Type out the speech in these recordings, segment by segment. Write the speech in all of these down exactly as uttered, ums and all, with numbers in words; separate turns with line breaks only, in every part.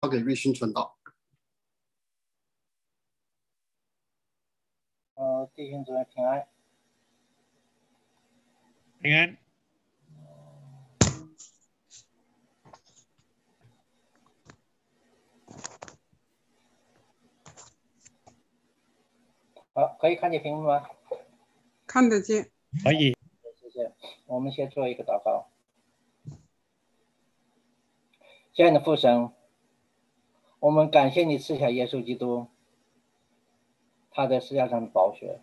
交给瑞勋传道。
呃，弟兄姊妹平安，
平安。
好，可以看见屏幕吗？
看得见。
可以。
谢谢。我们先做一个祷告。亲爱的父神，我们感谢你赐下耶稣基督，他在十字架上的宝血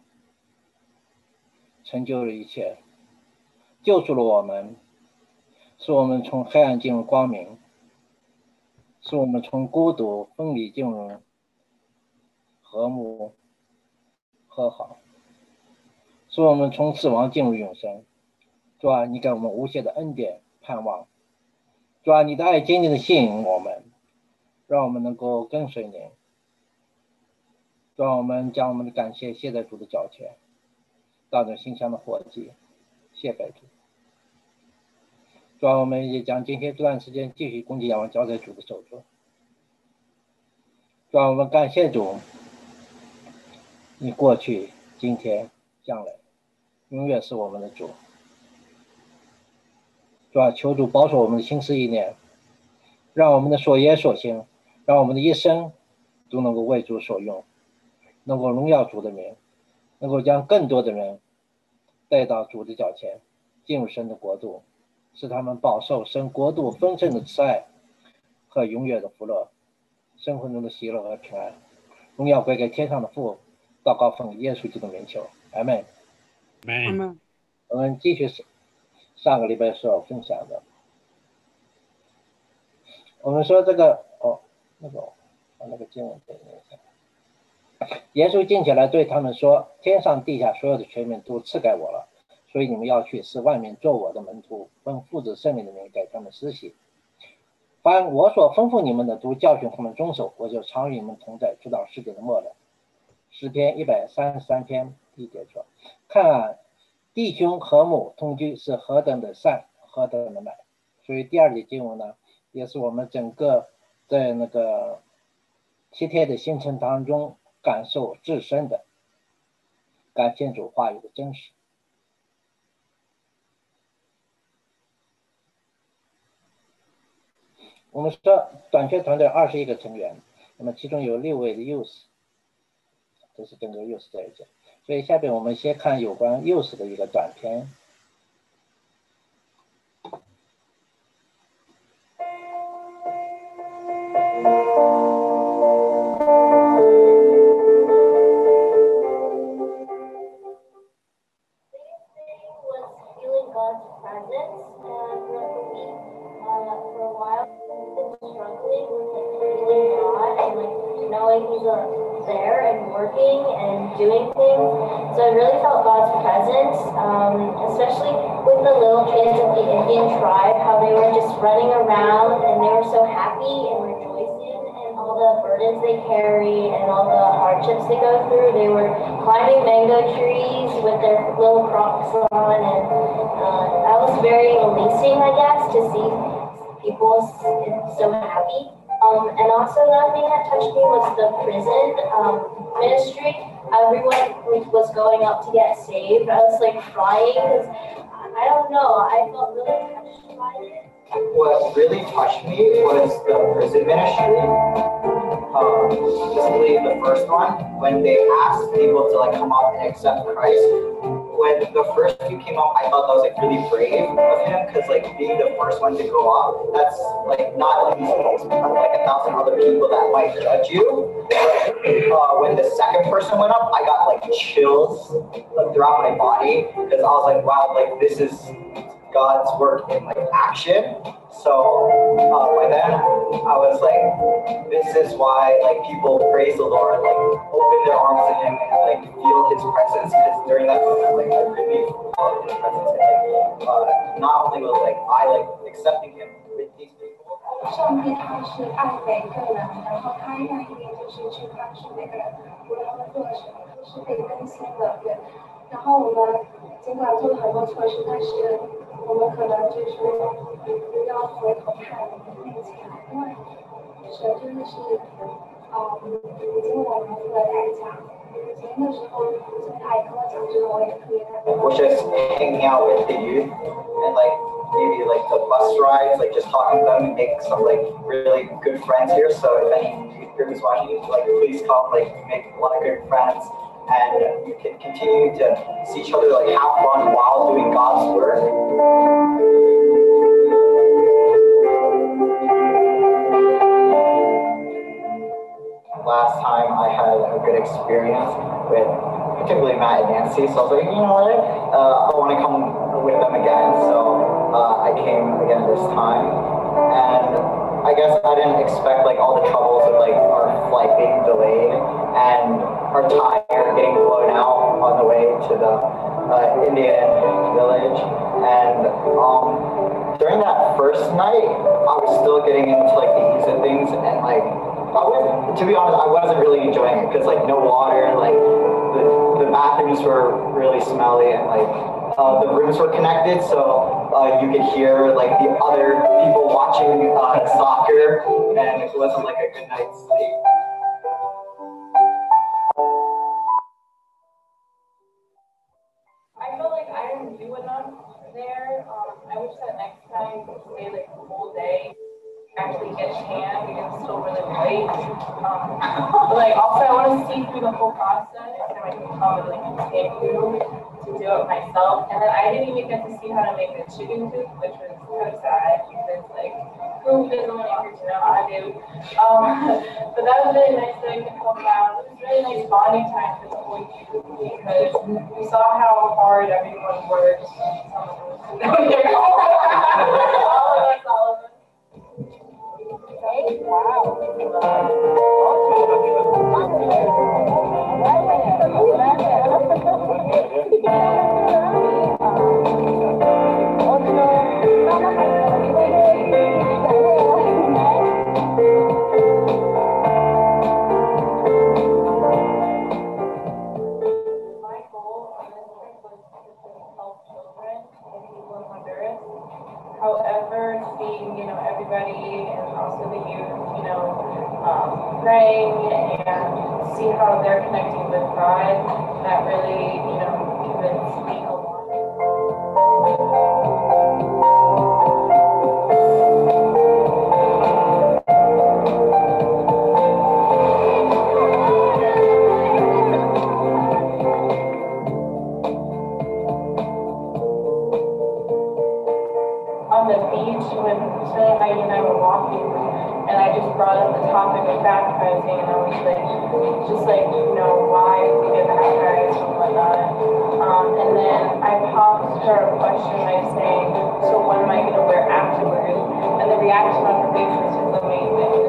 成就了一切，救赎了我们，使我们从黑暗进入光明，使我们从孤独分离进入和睦和好，使我们从死亡进入永生。主啊，你给我们无限的恩典盼望。主啊，你的爱坚定的吸引我们，让我们能够跟随你。主啊，我们将我们的感谢谢在主的脚前，当着馨香的火祭，谢拜主。主啊，我们也将今天这段时间继续恭敬仰望交在主的手中。主啊，我们感谢主，你过去、今天、将来，永远是我们的主。主啊，求主保守我们的心思意念，让我们的所言所行，让我们的一生都能够为主所用，能够荣耀主的名，能够将更多的人带到主的脚前，进入神的国度，使他们饱受神国度丰盛的慈爱和永远的福乐，生活中的喜乐和平安。荣耀归给天上的父，祷告奉耶稣基督名求，阿门。
阿
门。
我们继续上个礼拜所分享的，我们说这个哦，那个把那个经文给念一下。耶稣近起来对他们说：“天上地下所有的权柄都赐给我了，所以你们要去，使万民做我的门徒，奉父子圣灵的名给他们施洗。凡我所吩咐你们的，都教训他们遵守，我就常与你们同在，直到世界的末了。”诗篇一百三十三篇第一节说：“看啊，弟兄和睦同居是何等的善，何等的美。”所以第二节经文呢，也是我们整个在那个七天的行程当中感受至深的，感谢主话语的真实。我们说短宣团队二十一个成员，那么其中有六位的 youth， 这是整个 youth 这一届。所以下边我们先看有关 youth 的一个短片。
there and working and doing things. So I really felt God's presence, um, especially with the little kids of the Indian tribe, how they were just running around and they were so happy and rejoicing, and all the burdens they carry and all the hardships they go through. They were climbing mango trees with their little Crocs on, and uh, that was very releasing, I guess, to see people so happy. Um, and also another thing that touched me was the prison um, ministry. Everyone was going up to get saved. I was like crying because I don't know, I felt really touched by it.
What really touched me was the prison ministry. Um, specifically the first one, when they asked people to like come up and accept Christ. When the first few came up, I thought that was like really brave of him, because like being the first one to go up, that's like not like, like a thousand other people that might judge you. Uh, when the second person went up, I got like chills like, throughout my body, because I was like, wow, like this is God's work in like action. So uh, by then I was like, this is why like people praise the Lord, like open their arms to him and like feel his presence, because during that moment like I really felt his presence, and like uh, not only was like I like accepting him with these people.
上帝他是爱每个人，然后他愿意就是去帮助每个人，无论他们做了什么都是被更新的，对。然后我们尽管做了很多措施，但是我们可能就是不要回头看面前，因为神真的是，嗯，已经为我们付了代价。所以那时候，所以他也跟我讲之后，我也特别的。
Was just hanging out with the youth and like maybe like the bus rides, like just talking to them and make some like really good friends here. So if any youth group is watching, like please come, like make a lot of good friends, and you can continue to see each other, like have fun while doing God's work. Last time I had a good experience with particularly Matt and Nancy, so I was like, you know what, uh, I want to come with them again, so uh, I came again this time, and I guess I didn't expect like all the troubles of like our flight being delayed and our tire getting blown out on the way to the uh, Indian village, and um, during that first night, I was still getting into like the ease of things, and like I was, to be honest, I wasn't really enjoying it because like no water, like the, the bathrooms were really smelly, and like uh, the rooms were connected, so uh, you could hear like the other people watching uh, soccer, and it wasn't like a good night's sleep.
I felt like I didn't do enough there. Um, I wish that next time we stay like the whole day. Actually get tan because it's still really late. Um, but like also I want to see through the whole process and I can probably like continue to do it myself. And then I didn't even get to see how to make the chicken coop, which was kind of sad because like who doesn't want to to know I do. Um, but that was really nice that I could come down. It was really nice bonding time for the whole youth because we saw how hard everyone works. Some of us. all of us, all of us. However, seeing, you know, everybody and also the youth, you know, um, praying and see how they're connecting with God, that really, you know, convinced me a lot. On the beach when Shelley and I were walking, and I just brought up the topic of baptizing, and I was like, just like, you know, why we get baptized and whatnot. Um, and then I posed her a question by saying, so what am I going to wear afterwards? And the reaction on her face was just amazing.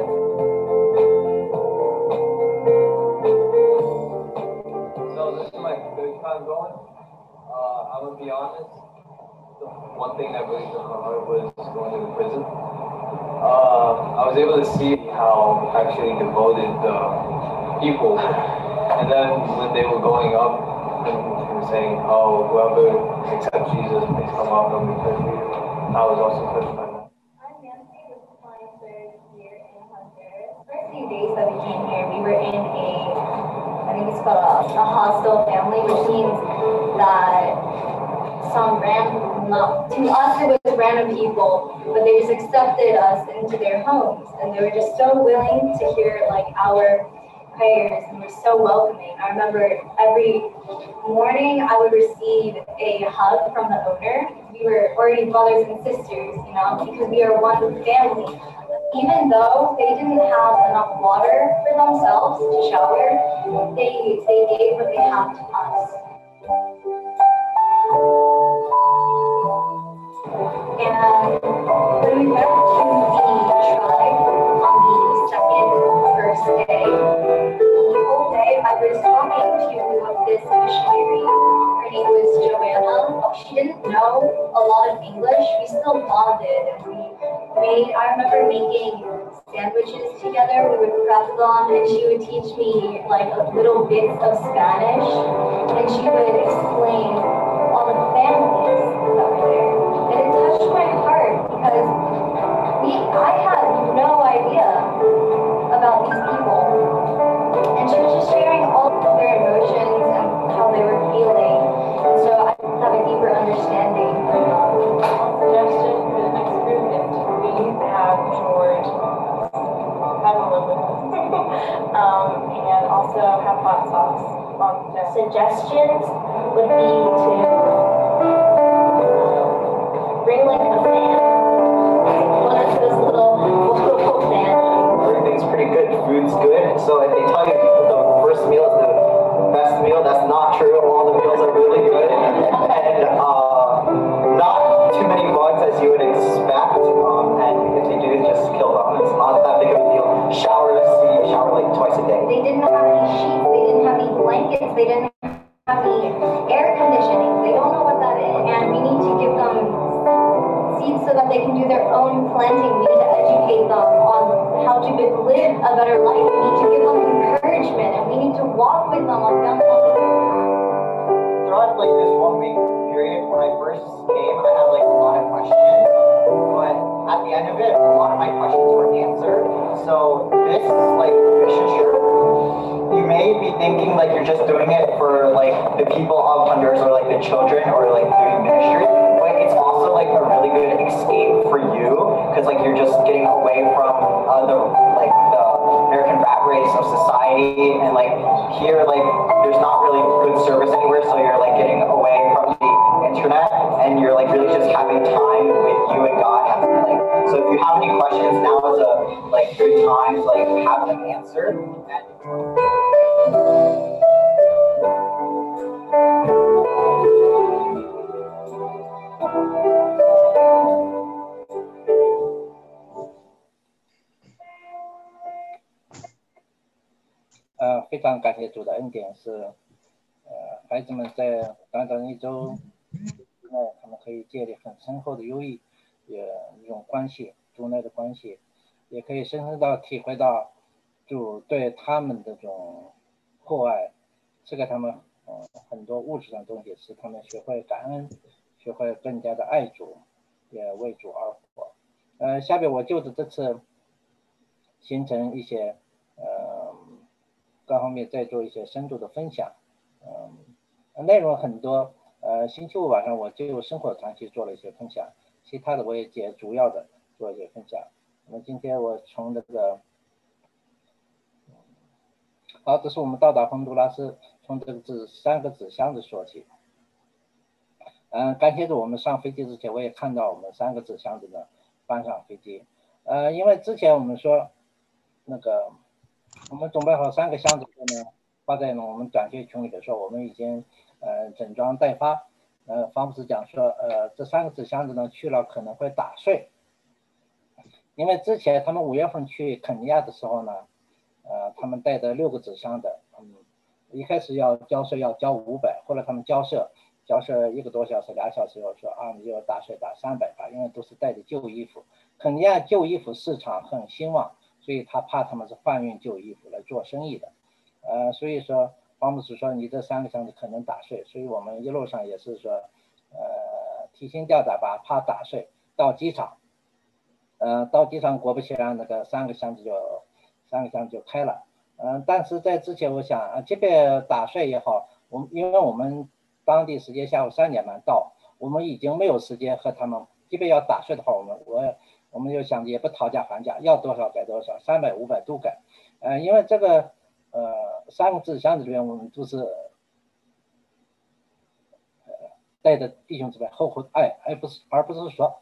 So this is my third time going. Uh, I'm gonna be honest. The one thing that really took my heart was going to the prison. Uh, I was able to see how actually devoted the people. And then when they were going up and they were saying, "Oh, whoever accepts Jesus, please come up and be touched." I was also touched by that.
I'm Nancy. This is my third year in Honduras. First few days that we came here, we were in a, I think it's called a, a hostel family, which means that some random, not, to us it was random people, but they just accepted us into their homes, and they were just so willing to hear like our prayers, and were so welcoming. I remember every morning I would receive a hug from the owner. We were already brothers and sisters, you know, because we are one family. Even though they didn't have enough water for themselves to shower, they they gave what they have to us. And when we went to the tribe on the second first day, the whole day I was talking to this missionary. Her name was Joanna. She didn't know a lot of English. We still bonded, and we made, I remember making sandwiches together. We would prep them, and she would teach me like little bits of Spanish, and she would explain all the families that were there. And it touched my heart because we, I had no idea
um, and also have hot sauce on deck.
Suggestions would be to bring like a fan, one of those little little fans.
Everything's pretty good. Food's good. So if they tell you the first meal is the best meal, that's not true. All the meals are really good, and uh, not too many bugs as you would expect. Um, and if they do, just kill them. It's not that big of a deal. Showers, you shower like twice a day.
They didn't have any sheets. They didn't have any blankets. They didn't have any air conditioning. They don't know what that is, and we need to give them seeds so that they can do their own planting. We need to educate them on how to live a better life. We need to give them encouragement, and we need to walk with them on them.
Throughout like this one week period, when I first came, I had like a lot of questions, but at the end of it, a lot of my questions were answered. So this like mission trip, you may be thinking like you're just doing it for like the people of Honduras or like the children or like doing ministry, but it's also like a really good escape for you because like you're just getting away from uh, the like the American rat race of society, and like here like there's not really good service anywhere, so you're like getting away from the internet and you're like really just having time with you and God. And, like, so if you have any questions, now is a like good time to like have them answered. And
呃，非常感谢主的恩典是，呃，孩子们在短短一周之内，他们可以建立很深厚的友谊，也一种关系，主内的关系，也可以深深的体会到主对他们的这种厚爱，赐给他们呃很多物质上的东西，使他们学会感恩，学会更加的爱主，也为主而活。呃，下面我就着这次形成一些呃。各方面再做一些深度的分享，嗯，内容很多，呃，星期五晚上我就生活长期做了一些分享，其他的我也简主要的做一些分享。那么今天我从这个，好，这是我们到达洪都拉斯，从这个纸三个纸箱子说起。嗯，感谢着我们上飞机之前，我也看到我们三个纸箱子呢搬上飞机，呃，因为之前我们说那个。我们准备好三个箱子呢，发在我们短信群里的时候，我们已经呃整装待发。呃，方牧师讲说，呃，这三个纸箱子呢去了可能会打碎，因为之前他们五月份去肯尼亚的时候呢，呃，他们带着六个纸箱的，嗯，一开始要交税要交五百，后来他们交涉交涉一个多小时俩小时以后说啊，你就打税打三百吧，因为都是带着旧衣服，肯尼亚旧衣服市场很兴旺。所以他怕他们是贩运旧衣服来做生意的，呃，所以说方牧师说你这三个箱子可能打碎，所以我们一路上也是说，呃，提心吊胆吧，怕打碎。到机场，呃，到机场果不其然，那个三个箱子就三个箱子就开了，嗯、呃，但是在之前我想啊，这边打碎也好，我们因为我们当地时间下午三点半到，我们已经没有时间和他们，即便要打碎的话，我们我。我们就想也不讨价还价，要多少给多少，三百五百都给，呃，因为这个呃三个纸箱子里面我们都是呃带着弟兄姊妹厚厚的爱，而不是而不是说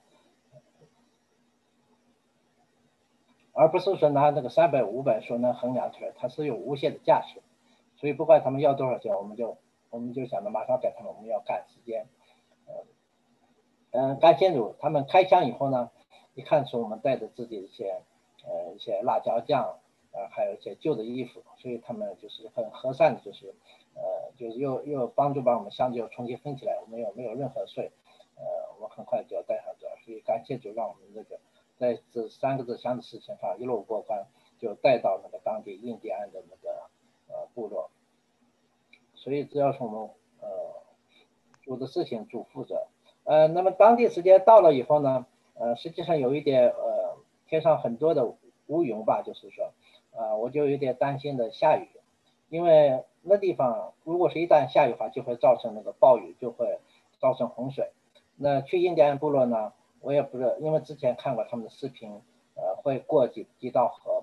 而不是说拿那个三百五百说能衡量出来，它是有无限的价值，所以不管他们要多少钱，我们就我们就想着马上给他们，我们要赶时间，嗯、呃、嗯，感谢主，他们开箱以后呢。一看出我们带着自己的一些呃一些辣椒酱，呃还有一些旧的衣服，所以他们就是很和善的，就是呃就是又又帮助把我们箱子又重新分起来，我们又没有任何税，呃我们很快就要带上这，所以感谢主让我们这个在这三个纸箱的事情上一路过关，就带到那个当地印第安的那个呃部落，所以只要是我们呃主的事情主负责，呃那么当地时间到了以后呢。呃，实际上有一点，呃，天上很多的乌云吧，就是说，呃，我就有点担心的下雨，因为那地方如果是一旦下雨的话，就会造成那个暴雨，就会造成洪水。那去印第安部落呢，我也不是，因为之前看过他们的视频，呃，会过几几道河，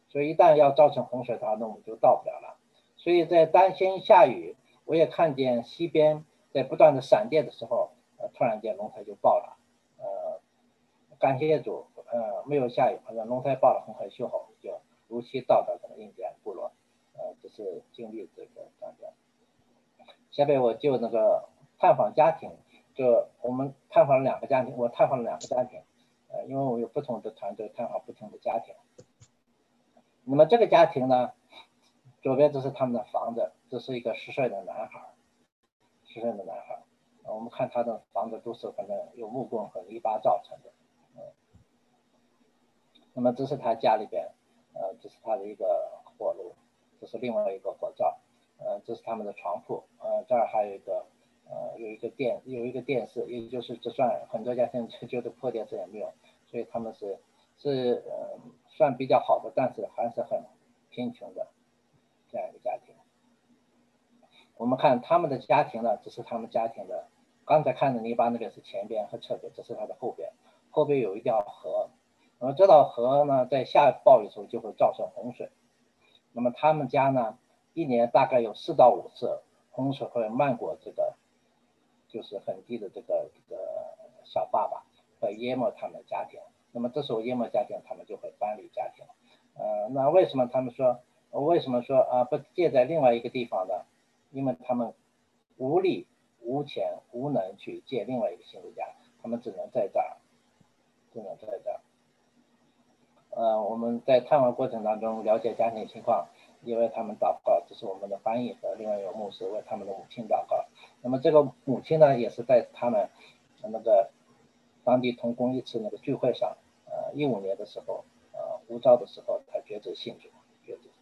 所以一旦要造成洪水的话，那我们就到不了了。所以在担心下雨，我也看见西边在不断的闪电的时候，呃，突然间龙台就爆了，呃，感谢主，呃，没有下雨，好像龙台爆了很快修好，就如期到达这个印第安部落，呃，这是经历这个大家。下边我就那个探访家庭，就我们探访了两个家庭，我探访了两个家庭，呃，因为我有不同的团队探访不同的家庭。那么这个家庭呢，左边这是他们的房子，这是一个十岁的男孩，十岁的男孩，呃，我们看他的房子都是可能有木棍和泥巴造成的，嗯。那么这是他家里边，呃，这是他的一个火炉，这是另外一个火灶。呃，这是他们的床铺，呃，这儿还有一个，呃，有一个电，有一个电视，也就是这算很多家庭觉得破电视也没有，所以他们是是呃算比较好的，但是还是很贫穷的这样一个家庭。我们看他们的家庭呢，这是他们家庭的，刚才看的泥巴那边是前边和侧边，这是它的后边，后边有一条河，那么这道河呢，在下暴雨的时候就会造成洪水，那么他们家呢，一年大概有四到五次洪水会漫过这个，就是很低的这个这个小坝吧，会淹没他们的家庭。那么这时候淹没家庭，他们就会搬离家庭。呃，那为什么他们说，为什么说啊不借在另外一个地方呢？因为他们无力、无钱、无能去借另外一个新的家，他们只能在这儿，只能在这儿。呃，我们在探访过程当中了解家庭情况，因为他们祷告，这是我们的翻译和另外一个牧师为他们的母亲祷告。那么这个母亲呢，也是在他们那个当地同工一次那个聚会上，呃，一五年的时候，呃，呼召的时候，他决志信主，决志。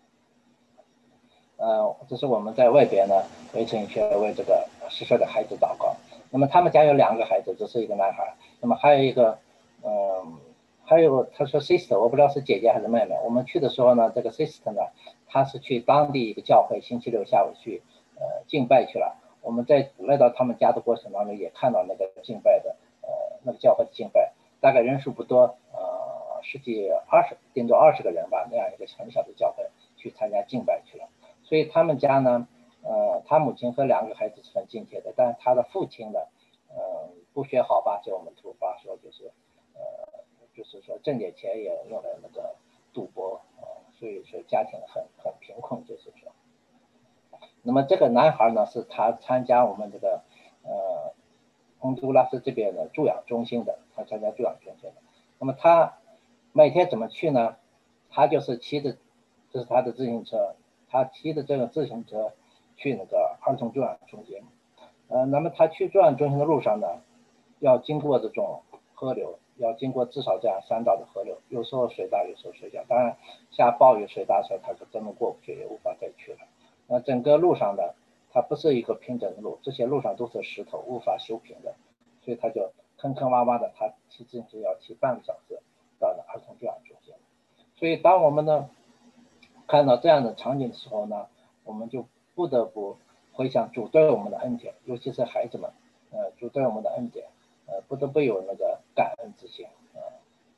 呃，这是我们在外边呢，围成一圈为这个十岁的孩子祷告。那么他们家有两个孩子，这是一个男孩，那么还有一个，嗯、呃。还有他说 sister， 我不知道是姐姐还是妹妹。我们去的时候呢，这个 sister 呢，她是去当地一个教会，星期六下午去呃敬拜去了。我们在来到他们家的过程当中，也看到那个敬拜的呃那个教会的敬拜，大概人数不多，呃十几二十顶多二十个人吧，那样一个很小的教会去参加敬拜去了。所以他们家呢，呃他母亲和两个孩子是很敬虔的，但是他的父亲呢，呃不学好吧，就我们土话说就是呃。就是说挣点钱也用来那个赌博啊、呃，所以说家庭很很贫困，就是说。那么这个男孩呢，是他参加我们这个呃洪都拉斯这边的助养中心的，他参加助养中心的。那么他每天怎么去呢？他就是骑着，这是他的自行车，他骑着这个自行车去那个儿童助养中心。呃，那么他去助养中心的路上呢，要经过这种河流。要经过至少这样三道的河流，有时候水大，有时候水小。当然，下暴雨水大的时候，他是根本过不去，也无法再去了。那整个路上呢，它不是一个平整的路，这些路上都是石头，无法修平的，所以他就坑坑洼洼的，他骑自行车要骑半个小时到了儿童助养中心。所以，当我们呢看到这样的场景的时候呢，我们就不得不回想主对我们的恩典，尤其是孩子们，呃，主对我们的恩典。呃，不得不有那个感恩之心啊、呃，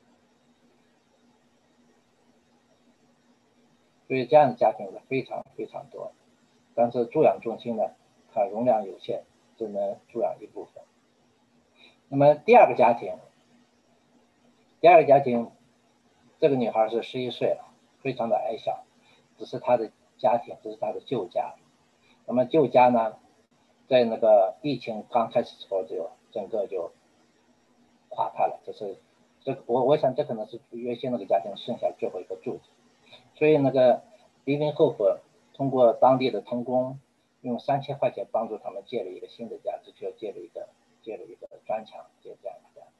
所以这样的家庭呢非常非常多，但是助养中心呢，它容量有限，只能助养一部分。那么第二个家庭，第二个家庭，这个女孩是十一岁了，非常的矮小，只是她的家庭，这是她的旧家。那么旧家呢，在那个疫情刚开始之后就整个就垮塌了，这是这我我想这可能是原先那个家庭剩下最后一个柱子，所以那个零零后和通过当地的同工用三千块钱帮助他们建了一个新的家，这就建了一个建了一个砖墙，建这样的家。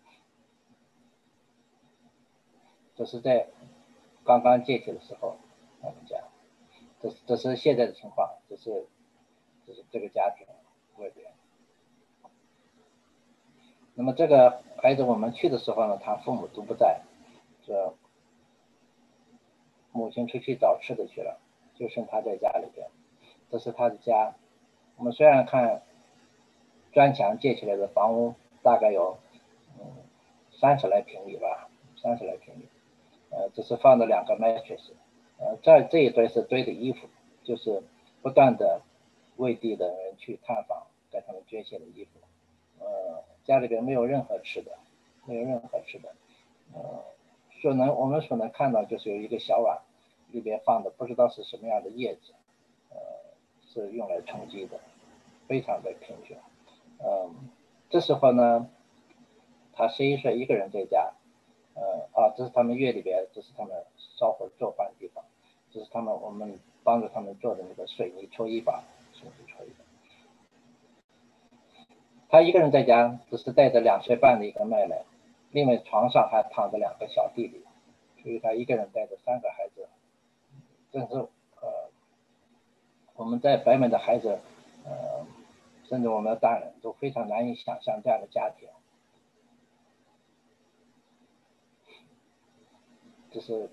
这是在刚刚建起的时候他们家，这这是现在的情况，这是这是这个家庭外边。那么这个孩子我们去的时候呢，他父母都不在，这母亲出去找吃的去了，就剩他在家里边。这是他的家。我们虽然看砖墙建起来的房屋大概有嗯三十来平米吧，三十来平米。呃，这是放了两个 mattress， 呃，这这一堆是堆的衣服，就是不断的为地的人去探访，给他们捐献的衣服。呃，家里边没有任何吃的，没有任何吃的。呃，所能我们所能看到就是有一个小碗，里边放的不知道是什么样的叶子，呃，是用来充饥的，非常的贫穷。嗯、呃，这时候呢，他十一岁一个人在家。呃啊，这是他们院里边，这是他们烧火做饭的地方，这是他们我们帮助他们做的那个水泥搓衣板，水泥搓衣板。他一个人在家，只是带着两岁半的一个妹妹，另外床上还躺着两个小弟弟，所以他一个人带着三个孩子。正是呃，我们在北美的孩子，呃，甚至我们的大人都非常难以想象这样的家庭。这是，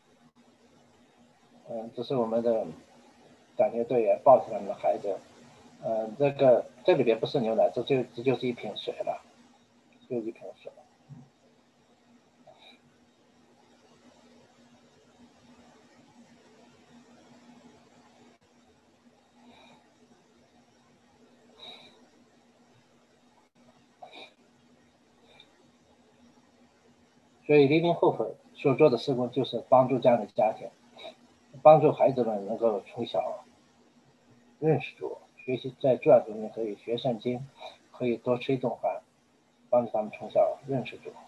嗯，这是我们的感谢队员抱着他们的孩子，呃，这个这里边不是牛奶，这就这就是一瓶水了，就是一瓶水。所以Living Hope所做的事工就是帮助这样的家庭，帮助孩子们能够从小认识主，学习在主要中间可以学圣经，可以多吃一顿饭，帮助他们从小认识主。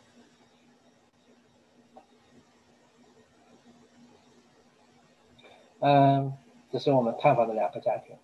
嗯，这是我们探访的两个家庭。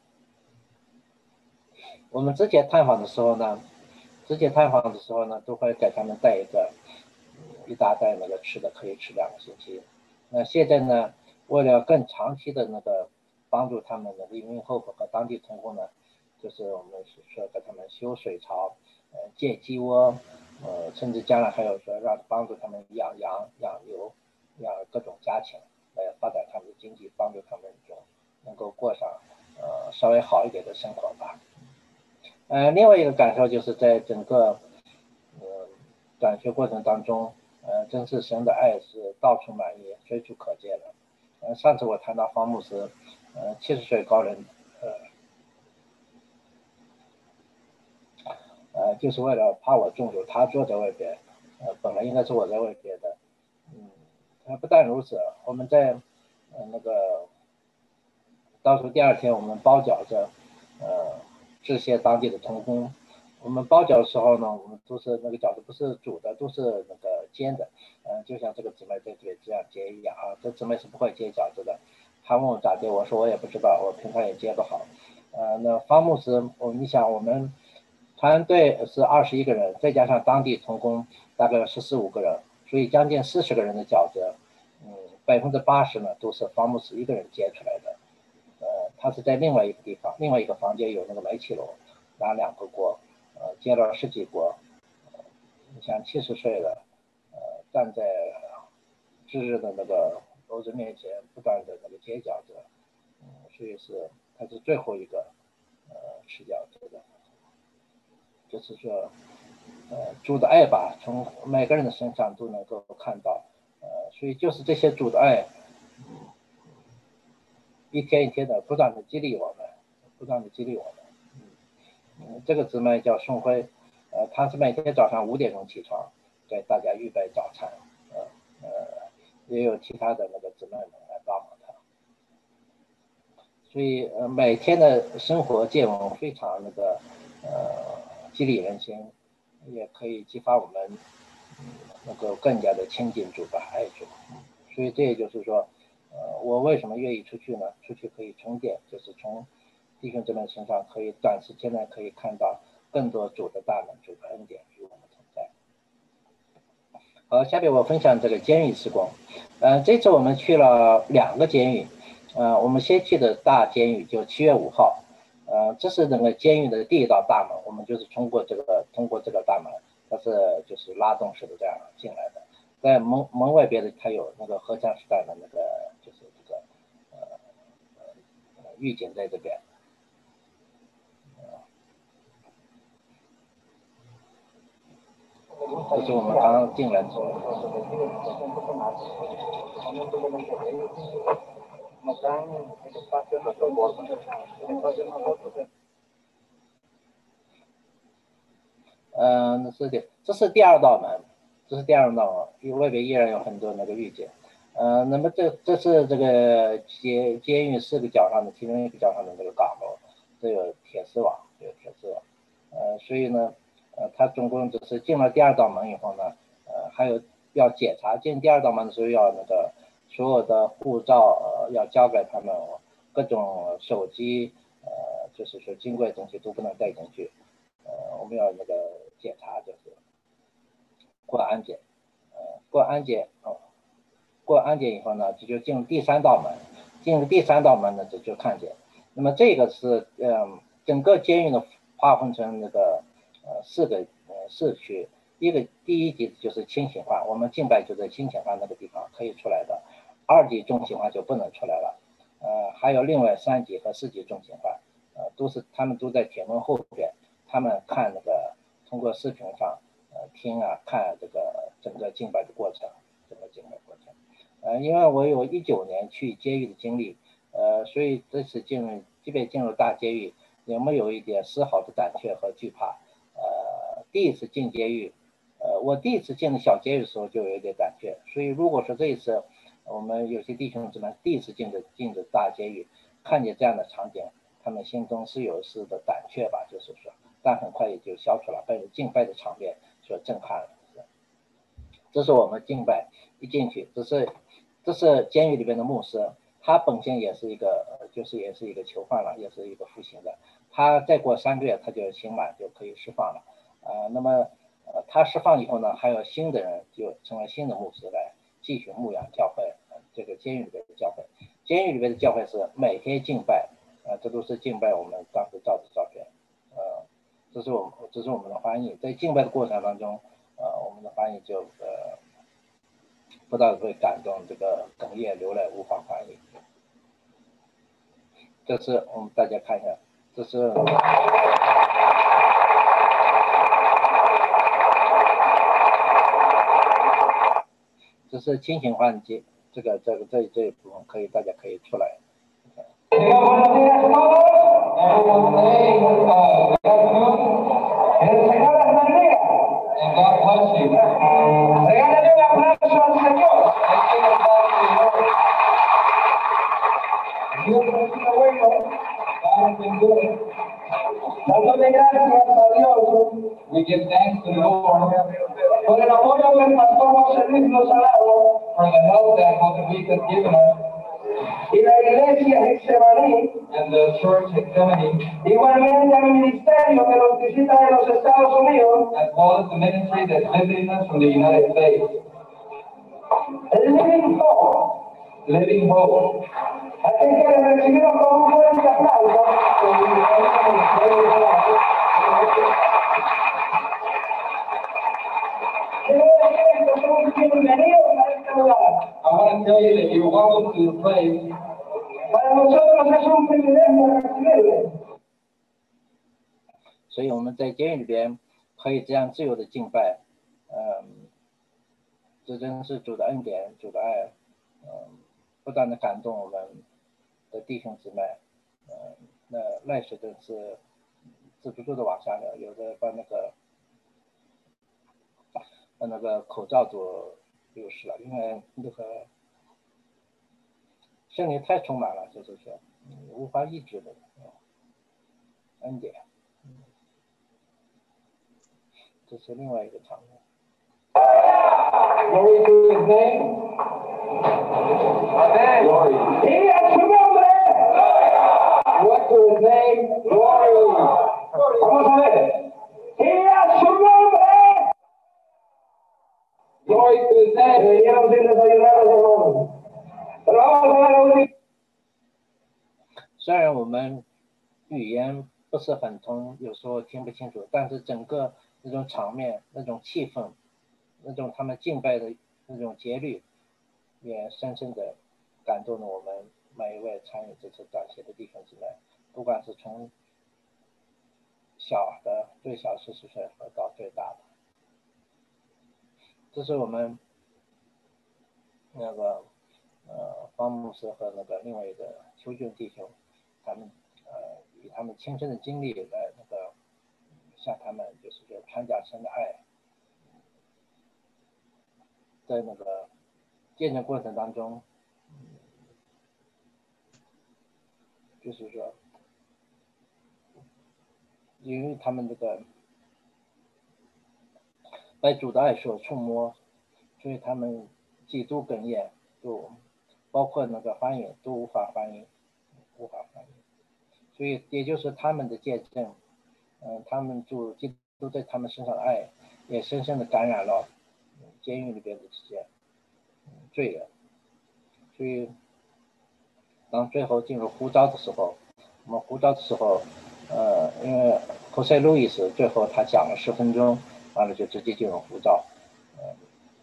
我们之前探访的时候呢，之前探访的时候呢，都会给他们带一个一大袋那个吃的，可以吃两个星期。那现在呢，为了更长期的那个帮助他们的Living Hope和当地同工呢，就是我们说给他们修水槽，呃，建鸡窝，呃，甚至将来还有说让帮助他们养羊、养牛、养各种家禽，来发展他们的经济，帮助他们就能够过上呃稍微好一点的生活吧。呃，另外一个感受就是在整个呃短学过程当中，呃，真是神的爱是到处满溢，随处可见的。呃，上次我谈到方牧师，呃，七十岁高龄，呃，呃，就是为了怕我中暑，他坐在外边，呃，本来应该是我在外边的，嗯，呃，不但如此，我们在呃那个倒数第二天，我们包饺子，呃，致谢当地的同工。我们包饺的时候呢，我们都是那个饺子不是煮的，都是那个煎的，嗯、呃，就像这个姊妹在这里这样煎一样啊。这姊妹是不会煎饺子的，她问我咋煎，我说我也不知道，我平常也煎不好。呃，那方牧师，我你想我们团队是二十一个人，再加上当地同工大概十四五个人，所以将近四十个人的饺子，嗯，百分之八十呢都是方牧师一个人煎出来的。呃，他是在另外一个地方，另外一个房间有那个煤气炉，拿两个锅，呃，煎了十几锅。呃、你想七十岁了，呃，站在炙热的那个炉子面前，不断的那个煎饺子，嗯，所以是他是最后一个呃吃饺子的。就是说，呃，主的爱吧，从每个人的身上都能够看到，呃，所以就是这些主的爱。一天一天的不断的激励我们，不断的激励我们。嗯，这个姊妹叫宋辉，呃，她是每天早上五点钟起床，给大家预备早餐，呃呃，也有其他的那个姊妹们来帮忙她。所以呃，每天的生活见闻非常那个呃激励人心，也可以激发我们嗯能够更加的亲近主吧，爱主。所以这也就是说。呃，我为什么愿意出去呢？出去可以充电，就是从弟兄姊妹身上可以短时间内可以看到更多主的大能、主的恩典与我们同在。好，下面我分享这个监狱时光。呃，这次我们去了两个监狱，呃，我们先去的大监狱就七月五号，呃，这是那个监狱的第一道大门，我们就是通过这个通过这个大门，它是就是拉动式的这样进来的。在门门外边的，它有那个荷枪实弹的那个，就是这个呃呃狱警在这边。这是我们刚刚进来的时候。 嗯，那是的，这是第二道门，这是第二道门，外边依然有很多那个御姐。呃，那么这这是这个监监狱四个角上的其中一个角上的这个港楼，这有铁丝网，有铁丝网。呃，所以呢，呃，他总共就是进了第二道门以后呢，呃，还有要检查，进第二道门的时候要那个所有的护照呃要交给他们，各种手机呃就是说金贵的东西都不能带进去。呃，我们要那个检查，就是过安检，呃，过安检，哦，过安检以后呢，这就进入第三道门，进入第三道门呢，这就看见。那么这个是，嗯，整个监狱呢划分成那个呃四个呃四区，一个第一级就是轻刑犯，我们敬拜就在轻刑犯那个地方可以出来的，二级重刑犯就不能出来了，呃，还有另外三级和四级重刑犯，呃，都是他们都在铁门后边。他们看那个通过视频上，呃，听啊看这个整个敬拜的过程，整个敬拜过程，呃，因为我有一九年去监狱的经历，呃，所以这次进入，即便进入大监狱，也没有一点丝毫的胆怯和惧怕，呃，第一次进监狱，呃，我第一次进的小监狱的时候就有一点胆怯，所以如果说这一次我们有些弟兄姊妹第一次进的进的大监狱，看见这样的场景，他们心中是有丝的胆怯吧，就是说。但很快也就消除了，被敬拜的场面所震撼了。这是我们敬拜一进去，这是这是监狱里边的牧师，他本身也是一个，就是也是一个囚犯了，也是一个服刑的。他再过三个月他就刑满就可以释放了。呃，那么呃他释放以后呢，还有新的人就成为新的牧师来继续牧养教会，呃、这个监狱里边的教会，监狱里边的教会是每天敬拜，呃，这都是敬拜我们当时照的照片，呃。这是我们这是我们的翻译，在敬拜的过程当中，呃，我们的翻译就呃，不但会感动，这个哽咽流泪，无法翻译。这是我们大家看一下，这是这是轻刑犯阶，这个这个这这一部分可以大家可以出来。And God bless you. Regálale un aplauso al Señor. Dios ha sido bueno. God has been good. Dándole gracias a Dios. We give thanks to the Lord. Por el apoyo que el pastor José Luis nos ha dado. For the help that José Luis has given us. Y la iglesia Getsemaní, and the church Gethsemane, igualmente al ministerio que nos visita de los Estados Unidos, as well as the ministry that's visiting us from the United States. Living Hope, Living Hope. Así que les recibimos con un fuerte aplauso. Bienvenidos a este lugar. I want to tell you that you're welcome to the place. Para nosotros es un privilegio recibirle. 所以我们在监狱里边可以这样自由的敬拜，嗯，这真是主的恩典，主的爱，嗯，不断的感动我们的弟兄姊妹，嗯，那泪水真是止不住的往下流，有的把那个把那个口罩都流失了，因为那个圣灵太充满了，就是说，嗯，无法抑制的，嗯，恩典，嗯，这是另外一个场面。Glory to his name. Amen. Glory. Y a su nombre. What to his name? Glory. Vamos a ver. Y a su nombre. Glory to his name. Deberíamos ir desayunados, hermanos. Pero vamos a ver la última. 虽然我们语言不是很通，有时候听不清楚，但是整个那种场面、那种气氛、那种他们敬拜的那种节律，也深深的感动了我们每一位参与这次短期的弟兄姊妹，不管是从小的最小四十岁和到最大的，这是我们那个呃方牧师和那个另外一个邱俊弟兄，他们呃以他们亲身的经历来那个向他们就是说传讲神的爱，在那个见证过程当中，就是说，因为他们这个被主的爱所触摸，所以他们几度哽咽，都包括那个翻译都无法翻译，无法翻译。所以也就是他们的见证，嗯、呃，他们主基督在他们身上的爱，也深深的感染了监狱里边的这些罪人。所以当最后进入呼召的时候，我们呼召的时候，呃，因为侯塞路易斯最后他讲了十分钟，完了就直接进入呼召。呃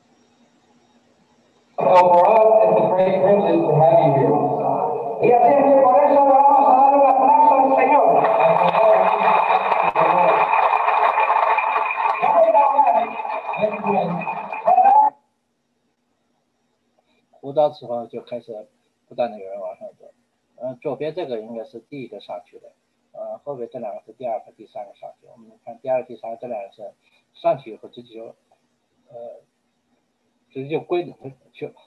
So for us, it's a great privilege to have you here. Y así es que por eso le vamos a dar un aplauso al Señor.
呼召之后就开始不断的有人往上走，呃，左边这个应该是第一个上去的，呃，后边这两个是第二个、第三个上去。我们看第二、第三个这两个是上去以后直接就，呃，直接就归零去了。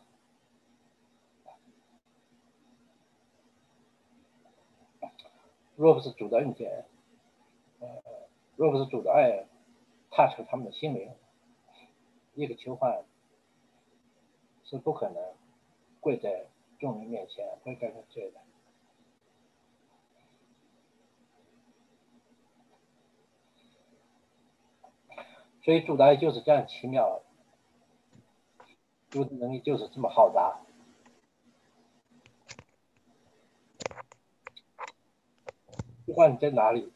若不是主的恩典，呃，若不是主的爱踏实他们的心灵，一个囚犯是不可能跪在众人面前悔改认罪的。所以主的爱就是这样奇妙，主的能力就是这么浩大。不管你在哪里，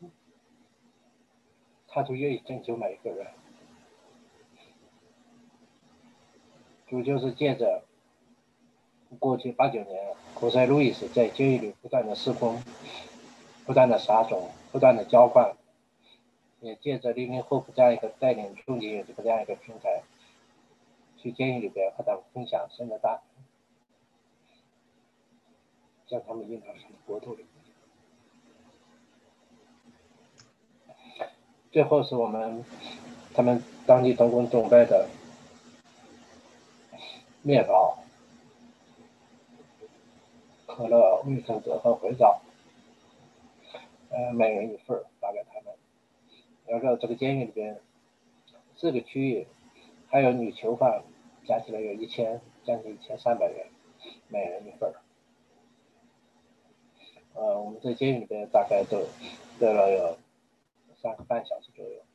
他都愿意拯救每一个人。主就是借着过去八九年，侯塞路易斯在监狱里不断的施工，不断的撒种，不断的浇灌，也借着零零后这样一个带领中级这样一个平台，去监狱里边和他们分享神的大，将他们引导神的国度里。最后是我们他们当地同工崇拜的面包、可乐、卫生纸和肥皂，呃，每人一份发给他们。要知道这个监狱里边四个区域，还有女囚犯，加起来有一千，将近一千三百人，每人一份。呃，我们在监狱里边大概都得了有三个半小时左右。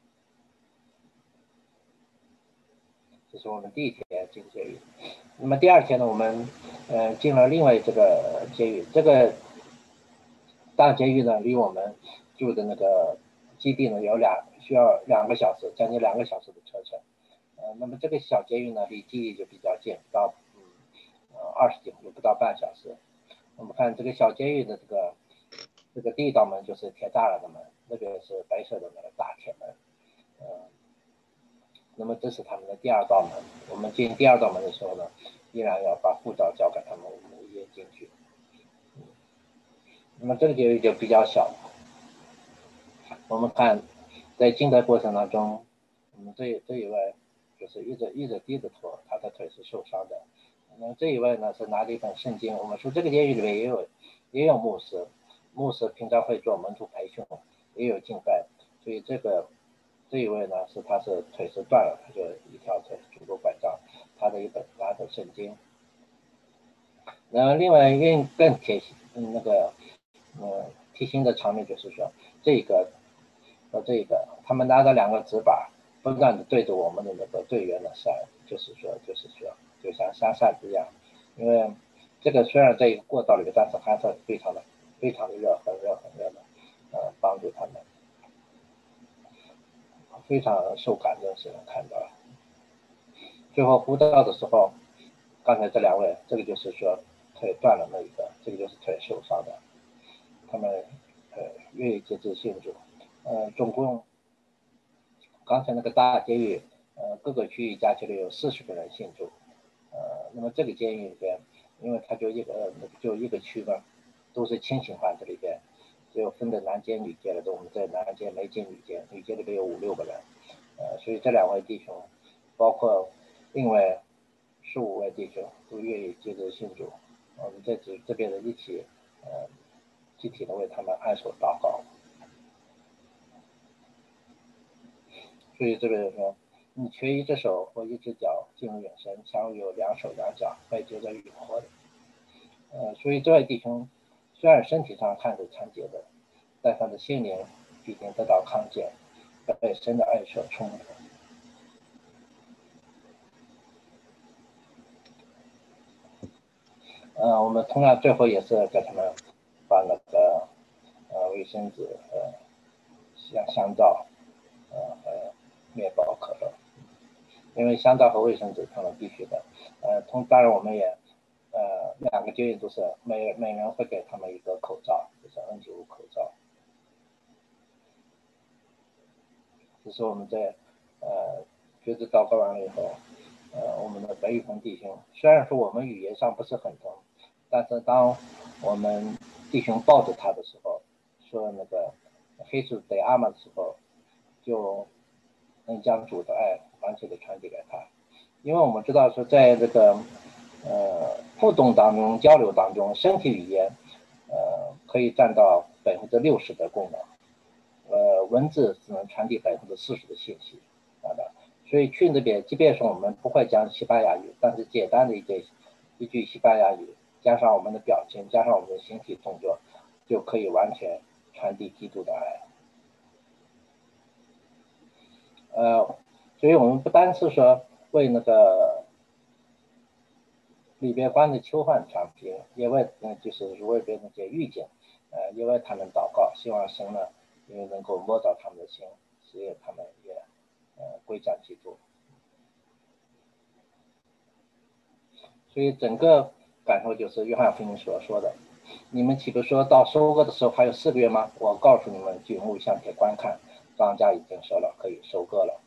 这是我们第一天进监狱。那么第二天呢，我们呃进了另外这个监狱。这个大监狱呢，离我们住的那个基地呢有两需要两个小时，将近两个小时的车程。呃，那么这个小监狱呢，离基地就比较近，到嗯呃二十几分钟，不到半小时。我们看这个小监狱的这个这个第一道门就是铁栅栏的门，那个是白色的那个大铁门，呃，那么这是他们的第二道门。我们进第二道门的时候呢，依然要把护照交给他们，我们也进去。嗯，那么这个监狱就比较小。我们看在进的过程当中，我们这这一位就是一直一直低着头，他的腿是受伤的。那这一位呢是拿着一本圣经。我们说这个监狱里面也有也有牧师，牧师平常会做门徒培训，也有敬拜，所以这个这一位呢是他是腿是断了，他就一条腿拄着拐杖，他的一本拿着圣经。然后另外一个更贴心那个嗯贴心的场面就是说，这个和这个他们拿着两个纸板，不断的对着我们的那个队员的扇，就是说就是说就像扇扇子一样。因为这个虽然在一个过道里面，但是还是非常的非常的热，很热很热的，呃，帮助他们，非常受感动，是能看到了。最后呼到的时候，刚才这两位，这个就是说腿断了那一个，这个就是腿受伤的，他们呃愿意接受信主，呃，总共刚才那个大监狱，呃，各个区域加起来有四十个人信主，呃， 那么这个监狱里边，因为它就一个就一个区嘛，都是轻刑犯，这里边只有分的男监女监了，我们在男监没进女监，女监里边有五六个人，呃，所以这两位弟兄，包括另外十五位弟兄都愿意接着信主，我们在这这边的一起，呃，集体的为他们按手祷告。所以这边说，你缺一只手或一只脚进入永生，强如有两手两脚会就在永活的。呃，所以这位弟兄虽然身体上看着残疾的，但他的心灵必定得到康健，被神的爱所充满。呃，我们同样最后也是给他们把那个呃卫生纸和香香皂，呃和面包可乐，因为香皂和卫生纸他们必须的。呃，同当然我们也呃两个监狱都是每每人会给他们一个口罩，就是 N 九十五 口罩。这是我们在呃觉知祷告完了以后，呃我们的北语同弟兄，虽然说我们语言上不是很通，但是当我们弟兄抱着他的时候，说那个黑主得阿玛的时候，就能将主的爱完全的传递给他。因为我们知道说在这个呃互动当中交流当中，身体语言呃可以占到百分之六十的功能，呃文字只能传递百分之四十的信息，好的。所以去那边，即便是我们不会讲西班牙语，但是简单的一句一句西班牙语，加上我们的表情，加上我们的形体动作，就可以完全传递基督的爱。呃，所以我们不单是说为那个里边关的囚犯传福音，也为嗯就是为别那些遇见，呃，也为他们祷告，希望神呢也能够摸到他们的心，使他们也呃归向基督。所以整个感受就是约翰福音所说的，你们岂不说到收割的时候还有四个月吗？我告诉你们，举目向前观看，庄稼已经熟了，可以收割了。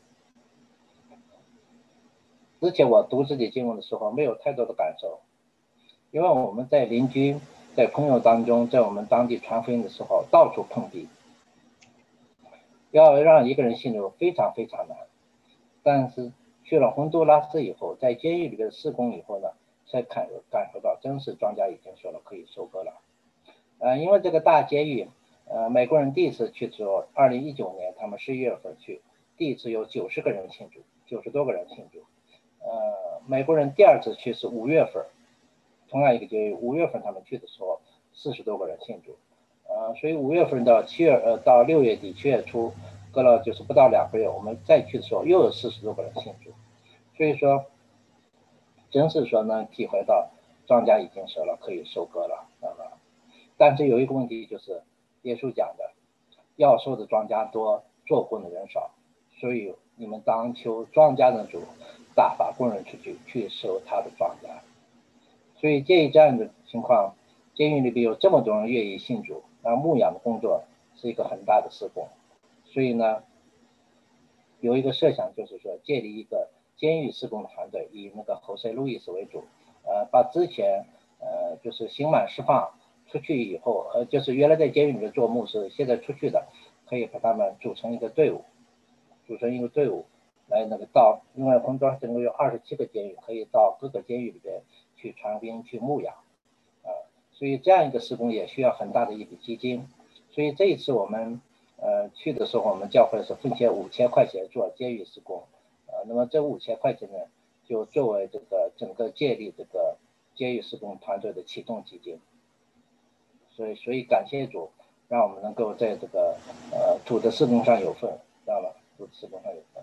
之前我读自己经文的时候没有太多的感受，因为我们在邻居在朋友当中，在我们当地传福音的时候到处碰壁，要让一个人信主非常非常难。但是去了洪都拉斯以后，在监狱里的施工以后呢，才感感受到真是庄稼已经熟了，可以收割了。呃，因为这个大监狱，呃，美国人第一次去的时候，二零一九年他们十一月份去，第一次有九十个人庆祝，九十多个人庆祝。呃，美国人第二次去是五月份，同样一个监狱，五月份他们去的时候，四十多个人庆祝。呃，所以五月份到七月呃到六月底七月初，隔了就是不到两个月，我们再去的时候又有四十多个人庆祝。所以说，真是说能体会到庄稼已经熟了，可以收割了，知道吧？但是有一个问题就是，耶稣讲的，要收的庄稼多，做工的人少，所以你们当求庄稼的主打发工人出去去收他的庄稼。所以鉴于这样的情况，监狱里边有这么多人愿意信主，那牧养的工作是一个很大的施工。所以呢，有一个设想就是说，建立一个监狱施工的团队，以那个侯塞路易斯为主，呃，把之前呃就是刑满释放出去以后，呃，就是原来在监狱里面做牧师，现在出去的，可以把他们组成一个队伍，组成一个队伍来那个到，因为红庄整个有二十七个监狱，可以到各个监狱里边去传福音、去牧养，啊、呃，所以这样一个施工也需要很大的一笔基金，所以这一次我们呃去的时候，我们教会是分钱五千块钱做监狱施工，呃，那么这五千块钱呢，就作为这个整个建立这个监狱施工团队的启动基金。所以，所以感谢主，让我们能够在这个呃主的施工上有份，知道吧？主的施工上有份。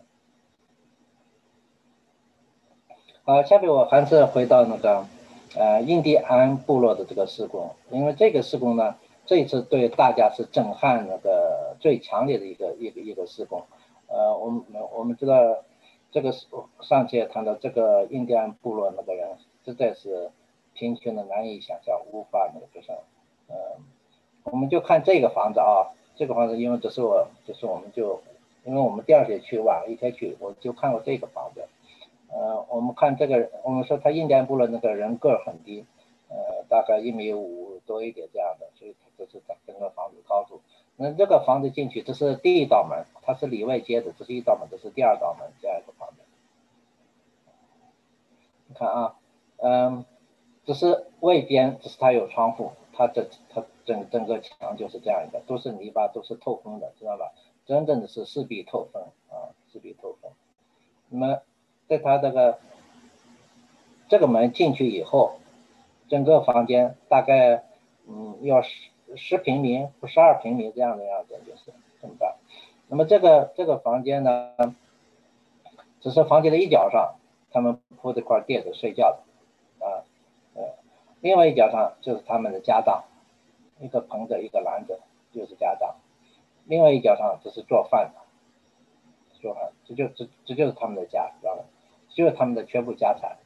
好，下面我还是回到那个呃印第安部落的这个施工，因为这个施工呢，这一次对大家是震撼那个最强烈的一个一个一个施工。呃，我们我们知道这个上次也谈到这个印第安部落那个人实在是贫穷的难以想象，无法那个就像。呃，我们就看这个房子啊，这个房子，因为这是我，就是我们就，因为我们第二天去晚了一天去，我就看过这个房子，呃， 呃，我们看这个，我们说他印第安部落那个人个儿很低，呃，大概一米五多一点这样的，所以这是整个房子高度。那这个房子进去，这是第一道门，它是里外接的，这是一道门，这是第二道门，这样一个房子。你看啊，嗯，这是外边，这是它有窗户，它这它整整个墙就是这样一个，都是泥巴，都是透风的，知道吧？真正的是四壁透风啊，四壁透风。那么在它这个这个门进去以后，整个房间大概嗯要十十平米不十二平米这样的样子，就是这么大。那么这个这个房间呢，只是房间的一角上他们铺这块垫子睡觉的啊，呃，另外一角上就是他们的家当，一个盆子一个篮子就是家当，另外一角上这是做饭的，做饭，这就这这就是他们的家，知道吗？就是他们的全部家产。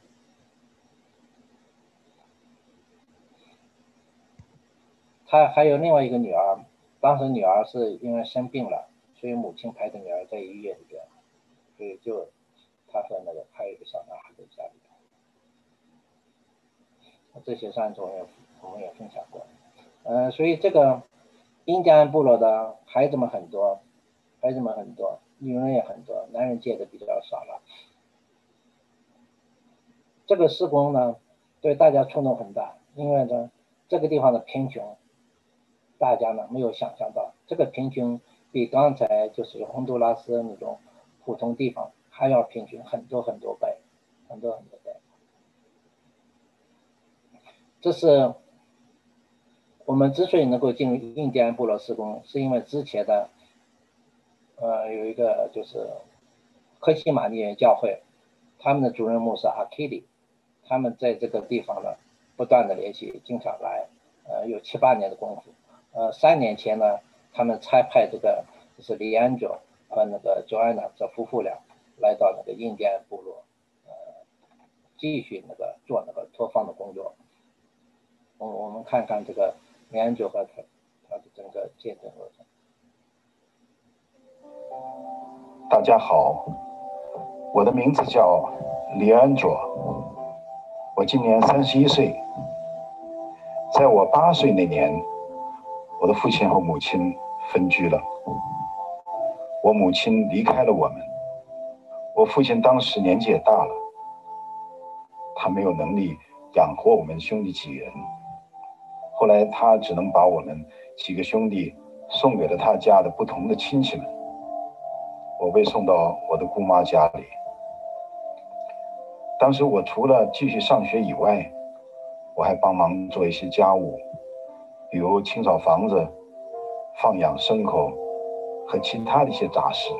他还有另外一个女儿，当时女儿是因为生病了，所以母亲陪着女儿在医院里边，所以就他和那个还有一个小男孩在家里边。这些上次我也我们也分享过，呃，所以这个印第安部落的孩子们很多，孩子们很多，女人也很多，男人借的比较少了。这个施工呢，对大家触动很大，因为呢，这个地方的贫穷。大家呢没有想象到，这个贫穷比刚才就是洪都拉斯那种普通地方还要贫穷很多很多倍，很多很多倍。这是我们之所以能够进入印第安部落施工，是因为之前的呃有一个就是科西玛尼园教会，他们的主任牧师阿基里，他们在这个地方呢不断的联系，经常来，呃有七八年的功夫。呃，三年前呢，他们差派这个就是李安卓和那个 Joanna 这夫妇俩来到那个印第安部落，呃，继续那个做那个托放的工作。我我们看看这个李安卓和他他的整个见证过程。
大家好，我的名字叫李安卓，我今年三十一岁。在我八岁那年，我的父亲和母亲分居了，我母亲离开了我们。我父亲当时年纪也大了，他没有能力养活我们兄弟几人。后来他只能把我们几个兄弟送给了他家的不同的亲戚们。我被送到我的姑妈家里。当时我除了继续上学以外，我还帮忙做一些家务，比如清扫房子、放养牲口和其他的一些杂事。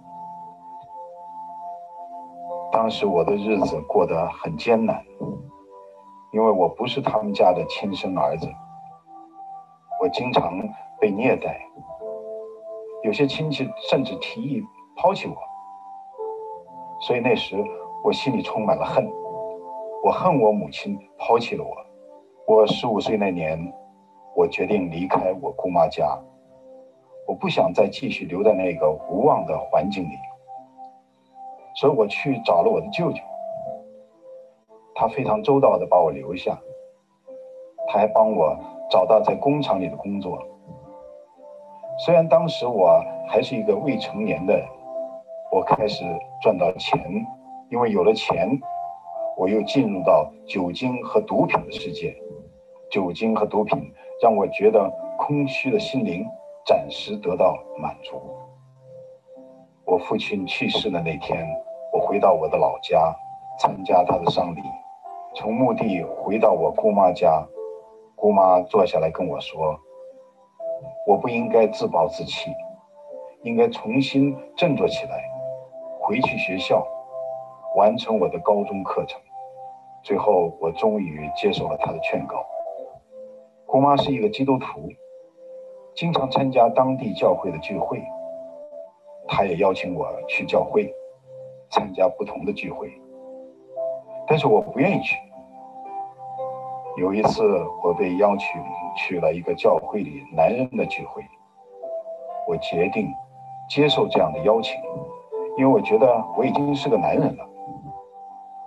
当时我的日子过得很艰难，因为我不是他们家的亲生儿子，我经常被虐待，有些亲戚甚至提议抛弃我，所以那时我心里充满了恨，我恨我母亲抛弃了我。我十五岁那年，我决定离开我姑妈家，我不想再继续留在那个无望的环境里，所以我去找了我的舅舅，他非常周到地把我留下，他还帮我找到在工厂里的工作。虽然当时我还是一个未成年的人，我开始赚到钱，因为有了钱，我又进入到酒精和毒品的世界。酒精和毒品让我觉得空虚的心灵暂时得到满足。我父亲去世的那天，我回到我的老家参加他的丧礼，从墓地回到我姑妈家，姑妈坐下来跟我说，我不应该自暴自弃，应该重新振作起来，回去学校完成我的高中课程。最后我终于接受了她的劝告。姑妈是一个基督徒，经常参加当地教会的聚会，她也邀请我去教会参加不同的聚会，但是我不愿意去。有一次我被邀请去了一个教会里男人的聚会，我决定接受这样的邀请，因为我觉得我已经是个男人了。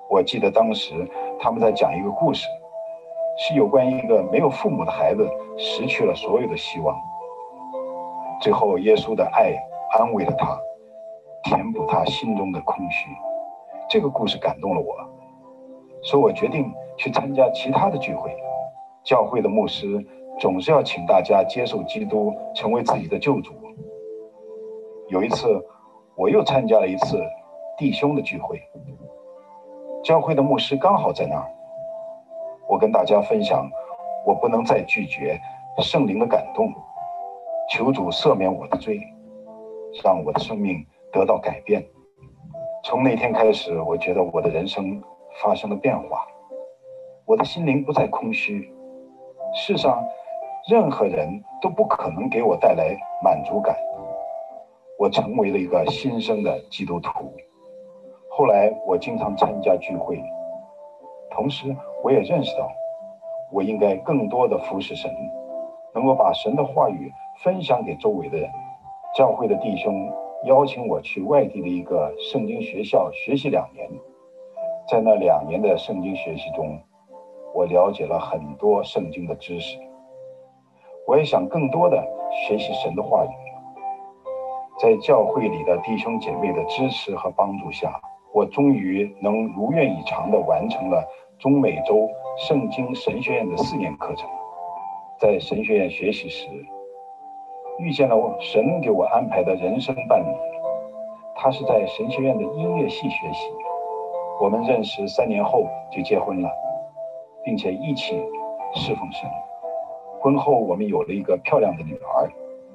我记得当时他们在讲一个故事，是有关一个没有父母的孩子失去了所有的希望，最后耶稣的爱安慰了他，填补他心中的空虚。这个故事感动了我，所以我决定去参加其他的聚会。教会的牧师总是要请大家接受基督，成为自己的救主。有一次我又参加了一次弟兄的聚会，教会的牧师刚好在那儿。我跟大家分享我不能再拒绝圣灵的感动，求主赦免我的罪，让我的生命得到改变。从那天开始，我觉得我的人生发生了变化，我的心灵不再空虚。世上任何人都不可能给我带来满足感。我成为了一个新生的基督徒。后来我经常参加聚会，同时我也认识到我应该更多的服侍神，能够把神的话语分享给周围的人。教会的弟兄邀请我去外地的一个圣经学校学习两年，在那两年的圣经学习中，我了解了很多圣经的知识。我也想更多的学习神的话语。在教会里的弟兄姐妹的支持和帮助下，我终于能如愿以偿地完成了中美洲圣经神学院的四年课程。在神学院学习时，遇见了神给我安排的人生伴侣，他是在神学院的音乐系学习。我们认识三年后就结婚了，并且一起侍奉神。婚后我们有了一个漂亮的女儿。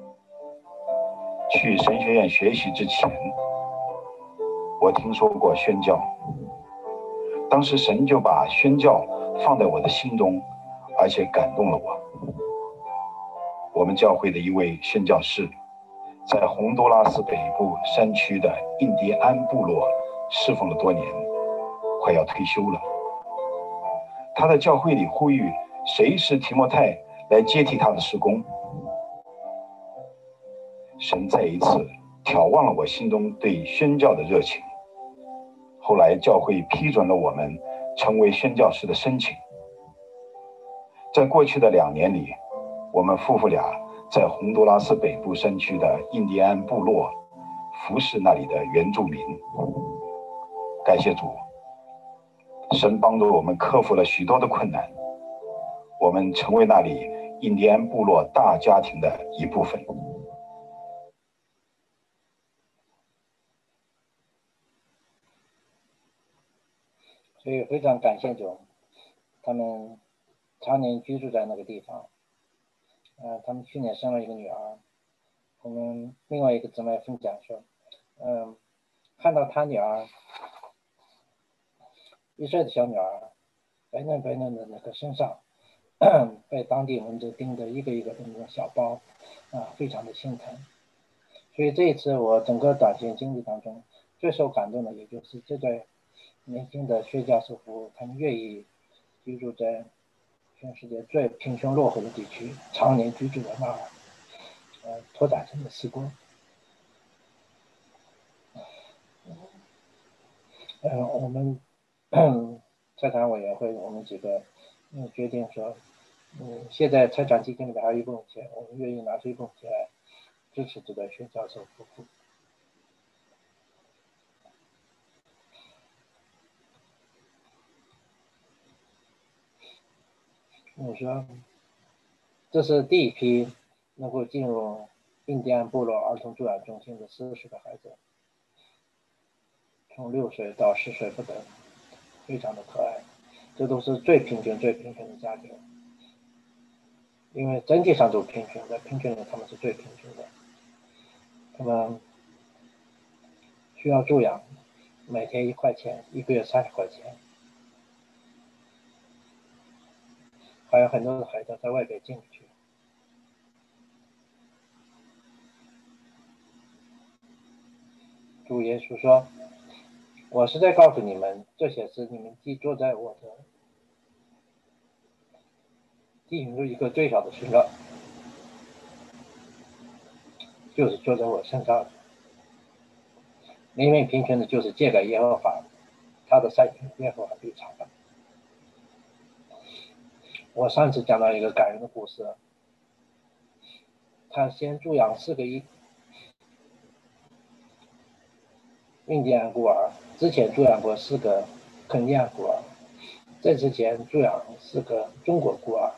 去神学院学习之前，我听说过宣教，当时神就把宣教放在我的心中，而且感动了我。我们教会的一位宣教士在洪都拉斯北部山区的印第安部落侍奉了多年，快要退休了。他在教会里呼吁谁是提摩太来接替他的事工。神再一次挑旺了我心中对宣教的热情。后来教会批准了我们成为宣教士的申请。在过去的两年里，我们夫妇俩在洪都拉斯北部山区的印第安部落服侍那里的原住民。感谢主，神帮助我们克服了许多的困难，我们成为那里印第安部落大家庭的一部分。
所以非常感谢主，他们常年居住在那个地方。呃，他们去年生了一个女儿。我们另外一个姊妹分享说，嗯、呃，看到他女儿一岁的小女儿白嫩白嫩的那个身上被当地蚊子叮的一个一个的那种小包，啊，非常的心疼。所以这一次我整个短宣经历当中最受感动的，也就是这对年轻的宣教士夫妇，他们愿意居住在全世界最贫穷落后的地区，常年居住在那儿，呃，拓展神的事工。呃，我们财产委员会，我们几个嗯决定说，嗯，现在财产基金里面还有一部分钱，我们愿意拿出一部分钱来支持这对宣教士夫妇。我说，这是第一批能够进入印第安部落儿童助养中心的四十个孩子，从六岁到十岁不等，非常的可爱。这都是最贫穷、最贫穷的家庭，因为整体上都贫穷的，贫穷的他们是最贫穷的。他们需要助养，每天一块钱，一个月三十块钱。还有很多的孩子在外边进不去。主耶稣说，我是在告诉你们，这些事你们既坐在我的弟兄中一个最小的身上，就是坐在我身上的。明明贫穷的就是借给耶和华， 他的善行耶和华必偿还。我上次讲到一个感人的故事，他先助养四个印印第安孤儿，之前助养过四个肯尼亚孤儿，在之前助养四个中国孤儿，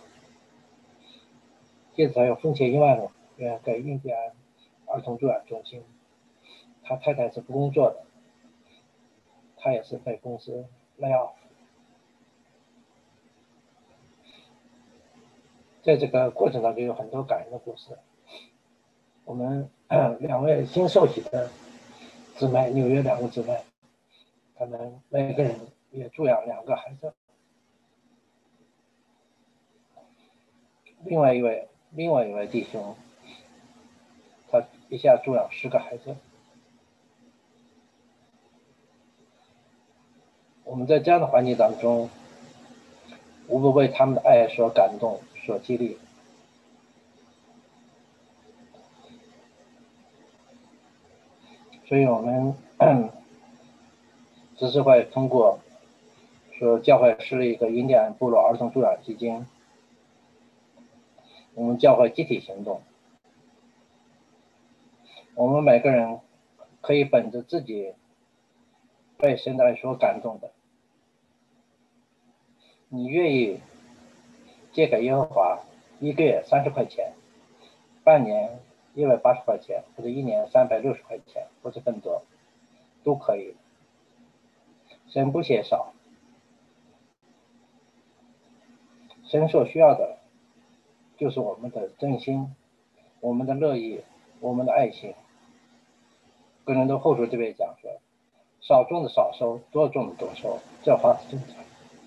接着他又奉献一万元给印第安儿童助养中心。他太太是不工作的，他也是被公司 lay off。在这个过程当中有很多感人的故事。我们两位新受洗的姊妹，纽约两个姊妹，他们每个人也助养两个孩子。另外一位另外一位弟兄，他一下助养十个孩子。我们在这样的环境当中，无不为他们的爱所感动，所激励。所以我们执事会通过说教会设立一个印第安部落儿童助养基金，我们教会集体行动，我们每个人可以本着自己被神的爱所感动的，你愿意借给耶和华一个月三十块钱，半年一百八十块钱，或者一年三百六十块钱，或者更多，都可以。神不嫌少，神所需要的就是我们的真心，我们的乐意，我们的爱心。哥林多后书这边讲说，少种的少收，多种的多收，这话是正常。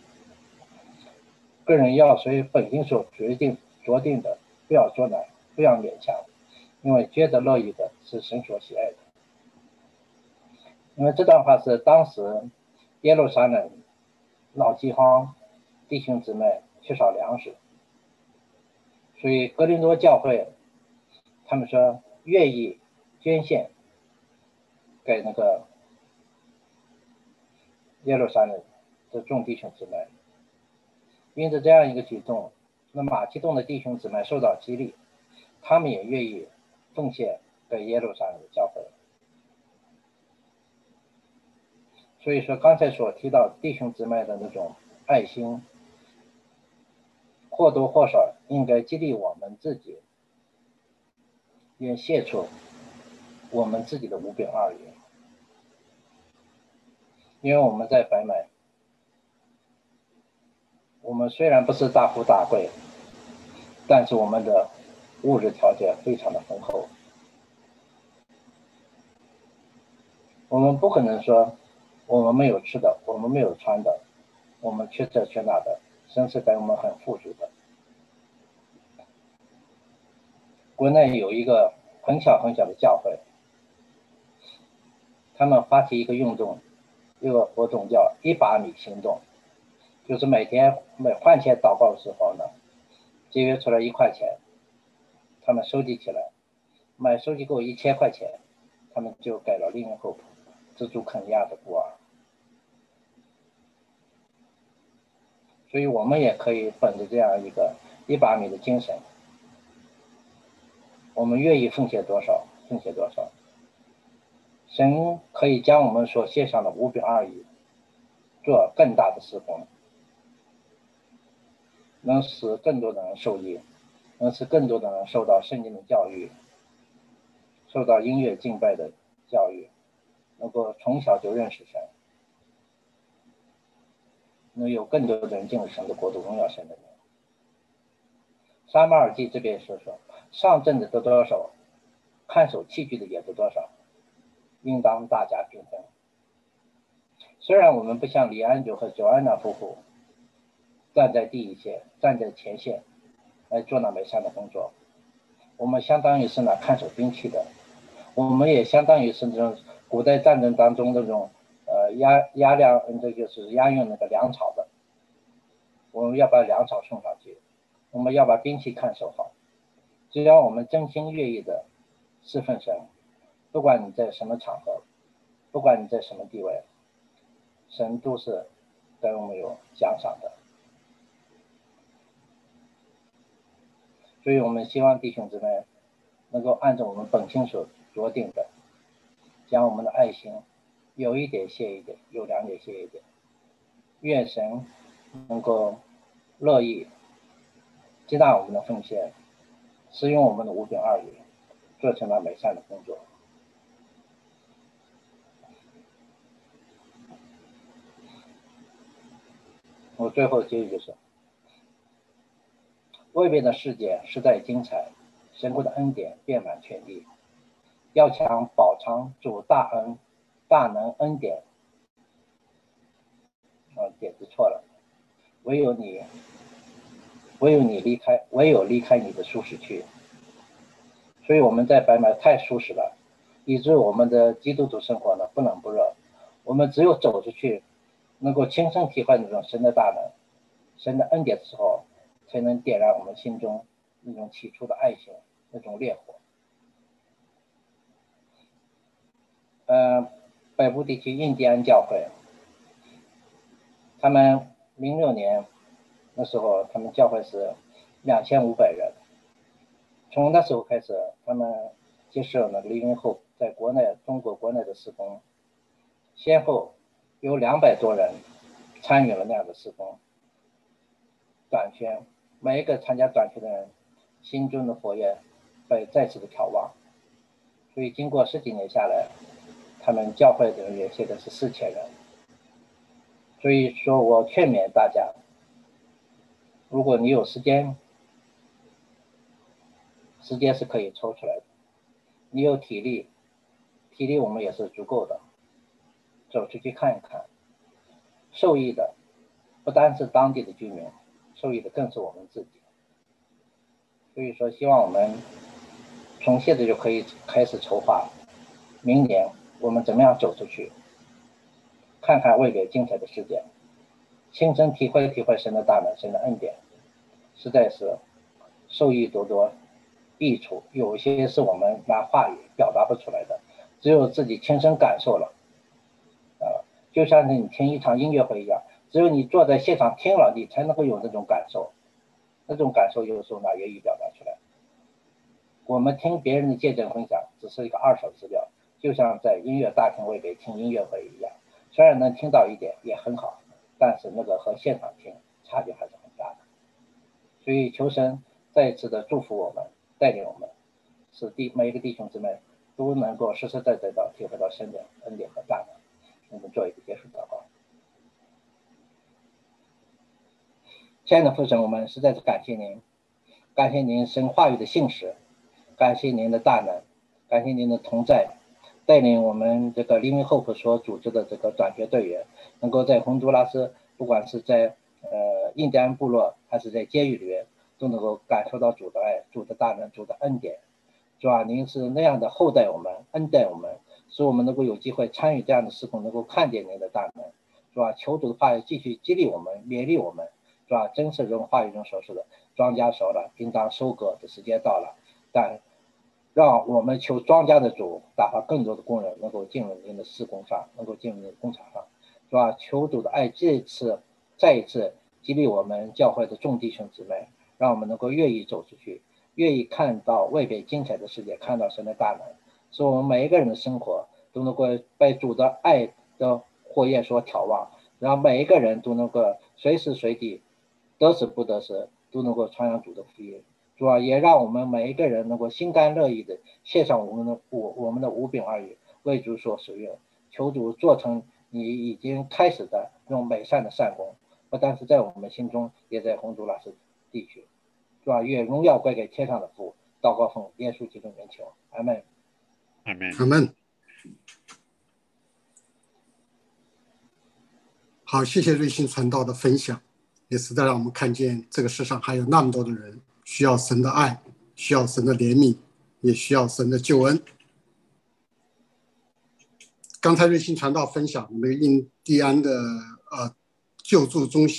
个人要随本心所决定决定的，不要捉难，不要勉强，因为觉得乐意的是神所喜爱的。因为这段话是当时耶路撒冷闹饥荒，弟兄姊妹缺少粮食，所以哥林多教会他们说愿意捐献给那个耶路撒冷的众弟兄姊妹。因着这样一个举动，那马其顿的弟兄姊妹受到激励，他们也愿意奉献给耶路撒冷的教会。所以说刚才所提到弟兄姊妹的那种爱心，或多或少应该激励我们自己，也献出我们自己的五饼二鱼。因为我们在北美，我们虽然不是大富大贵，但是我们的物质条件非常的丰厚。我们不可能说我们没有吃的，我们没有穿的，我们缺这缺那的，神是给我们很富足的。国内有一个很小很小的教会，他们发起一个运动，一个活动叫一把米行动，就是每天每换钱祷告的时候呢，节约出来一块钱，他们收集起来，买收集够一千块钱，他们就给了另一户资助肯尼亚的孤儿。所以我们也可以本着这样一个一把米的精神，我们愿意奉献多少奉献多少，神可以将我们所献上的五饼二鱼做更大的施工，能使更多的人受益，能使更多的人受到圣经的教育，受到音乐敬拜的教育，能够从小就认识神，能有更多的人进入神的国度，荣耀神的名。撒马尔记这边说说，上阵的得多少，看守器具的也得多少，应当大家平分。虽然我们不像李安九和九安娜夫妇站在第一线，站在前线来做那美善的工作，我们相当于是那看守兵器的，我们也相当于是这种古代战争当中那种呃压压粮，这就是压用那个粮草的，我们要把粮草送上去，我们要把兵器看守好。只要我们真心愿意的侍奉神，不管你在什么场合，不管你在什么地位， 神都是对我们有奖赏的。所以我们希望弟兄姊妹能够按照我们本心所酌定的，将我们的爱心有一点谢一点，有两点谢一点，愿神能够乐意接纳我们的奉献，使用我们的五饼二鱼，做成了美善的工作。我最后结语就是，外边的世界实在精彩，神国的恩典遍满全地，要想饱尝主大恩大能恩典，啊，点子错了，唯有你唯有你离开唯有离开你的舒适区。所以我们在白马太舒适了，以致我们的基督徒生活呢不冷不热。我们只有走出去，能够亲身体会那种神的大能神的恩典的时候，才能点燃我们心中那种起初的爱心，那种烈火。呃，北部地区印第安教会，他们零六年那时候，他们教会是两千五百人。从那时候开始，他们接受了零零后在国内中国国内的事工，先后有两百多人参与了那样的事工。短宣，每一个参加短宣的人心中的火焰被再次的挑旺，所以经过十几年下来，他们教会的人员现在是四千人。所以说我劝勉大家，如果你有时间，时间是可以抽出来的，你有体力，体力我们也是足够的，走出去看一看，受益的不单是当地的居民，受益的更是我们自己。所以说希望我们从现在就可以开始筹划明年我们怎么样走出去，看看未来精彩的世界，亲身体会体会神的大能，神的恩典，实在是受益多多，益处有些是我们拿话语表达不出来的，只有自己亲身感受了。呃，就像是你听一场音乐会一样，只有你坐在现场听了，你才能够有那种感受，那种感受有时候拿言语表达出来。我们听别人的见证分享只是一个二手资料，就像在音乐大厅外边听音乐会一样，虽然能听到一点也很好，但是那个和现场听差距还是很大的。所以求神再一次的祝福我们，带领我们，使弟每一个弟兄姊妹都能够实实在在的体会到神的恩典和大能。我们做一个结束祷告。亲爱的父神，我们实在是感谢您，感谢您神话语的信实，感谢您的大能，感谢您的同在，带领我们这个黎明后普所组织的这个短学队员，能够在洪都拉斯，不管是在呃印第安部落还是在监狱里面，都能够感受到主的爱，主的大能，主的恩典。主啊，您是那样的厚待我们，恩待我们，使我们能够有机会参与这样的事工，能够看见您的大能。主啊，求主的话语继续激励我们，勉励我们。主啊，真是如话语中所说的，庄稼熟了，应当收割的时间到了。但让我们求庄稼的主打发更多的工人能够进入您的施工上，能够进入您的工厂上。主啊，求主的爱这次再一次激励我们教会的众弟兄姊妹，让我们能够愿意走出去，愿意看到未被精彩的世界，看到神的大能，使我们每一个人的生活都能够被主的爱的火焰所挑旺，让每一个人都能够随时随地得时不得时都能够传扬主的福音。主啊，也让我们每一个人能够心甘乐意的献上我们的我我们的五饼二鱼为主所使用，求主做成你已经开始的用美善的善功，不但是在我们心中，也在洪都拉斯地区。主啊，愿荣耀归给天上的父，祷告奉耶稣基督名求，阿门。
阿门。
阿门。好，谢谢瑞信传道的分享，也实在让我们看见这个世上还有那么多的人需要神的爱，需要神的怜悯，也需要神的救恩。刚才瑞信传道分享那个印第安的呃救助中心。